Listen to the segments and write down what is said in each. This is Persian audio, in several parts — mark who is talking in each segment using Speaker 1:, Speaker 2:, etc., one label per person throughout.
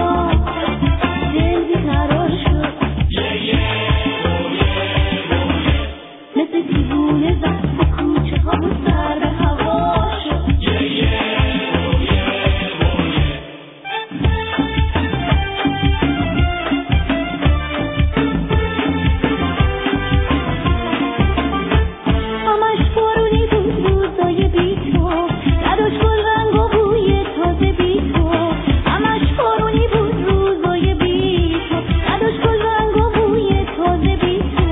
Speaker 1: دل بیقرار شد، مثل دیوونه زد به کوچه ها و سر به هوا شد. همش بارونی بود روزای بی تو، نداشت گل رنگ و بوی تازه بی تو. همش بارونی بود روزای بی تو، نداشت گل رنگ و بوی تازه بی تو.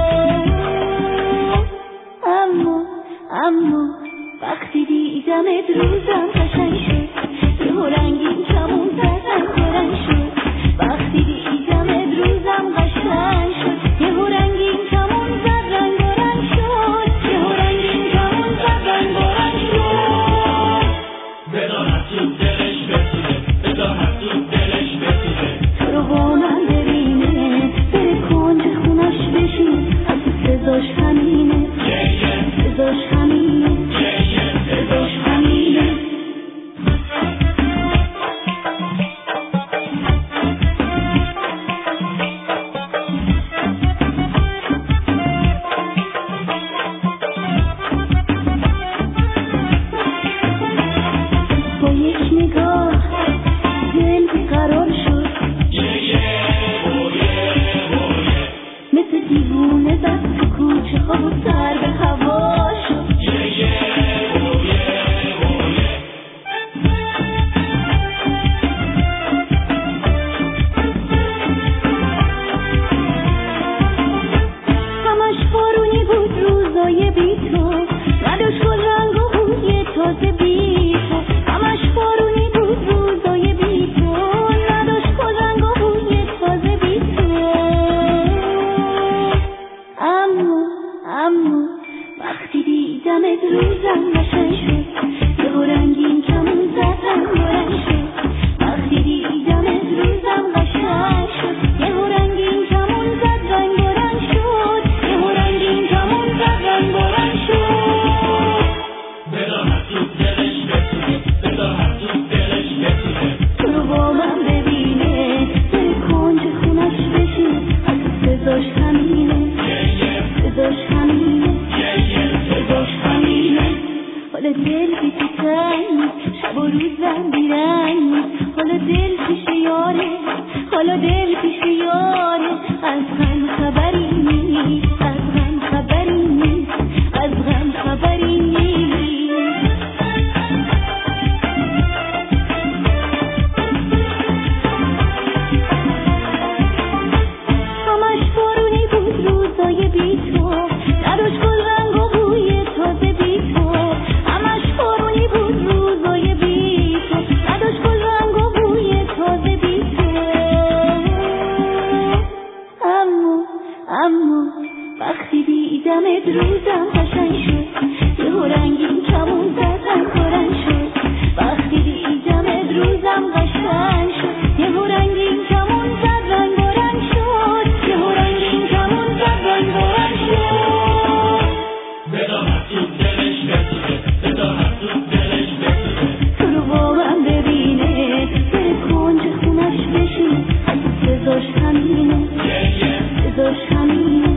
Speaker 1: اما وقتی دیدمت روزم قشنگ شد، یهو رنگین کمون زد رنگ شد. وقتی دیدمت روزم قشنگ شد، یهو رنگین کمون زد رنگ شد. یهو رنگین کمون زد رنگ شد.
Speaker 2: بداند تو دلش بسوده، بداند تو دلش بسوده.
Speaker 1: تو رو با من ببینه، بره کنج خونش بشین، حتی سزاش همینه، سزاش همینه، سزاش همینه. با یک نگاه دل بیقرار شد، مثل دیوونه زد تو کوچه ها و سر به هوا شد. همش بارونی بود روزای بی تو، نداشت گل رنگ و بوی تازه بی تو. همش بارونی بود روزای بی تو، نداشت گل رنگ و بوی تازه بی تو. اما وقتی دیدمت روزم قشنگ شد، یهو رنگین کمون زد رنگ شد. وقتی دیدمت روزم قشنگ شد، یهو رنگین کمون زد رنگ شد. یهو رنگین کمون زد رنگ شد.
Speaker 2: بداند تو دلش بسوده، بداند تو دلش بسوده.
Speaker 1: تو رو با من ببینه، بره کنج خونش بشین، حتی سزاش همینه، سزاش همینه، سزاش همینه. حالا دل بی تو تنگ، شب و روزم بیرنگ. حالا دل پیش یاره، حالا دل پیش یاره. از غم خبری نیست، از غم خبری نیست، از غم خبری نیست. همش بارونی بود روزای بی تو، نداشت گل رنگ و بوی تازه بی تو. همش بارونی بود روزای بی تو، نداشت گل رنگ و بوی تازه بی تو. اما وقتی دیدمت روزم قشنگ شد، یهو رنگین کمون زد رنگ شد. وقتی دیدمت روزم قشنگ شد، یهو رنگین کمون زد رنگ شد. یهو رنگین کمون زد رنگ شد.
Speaker 2: بداند تو دلش بسوده، بداند تو دلش بسوده.
Speaker 1: تو رو با من ببینه، بره کنج خونش بشین، حتی سزاش همینه، سزاش همینه،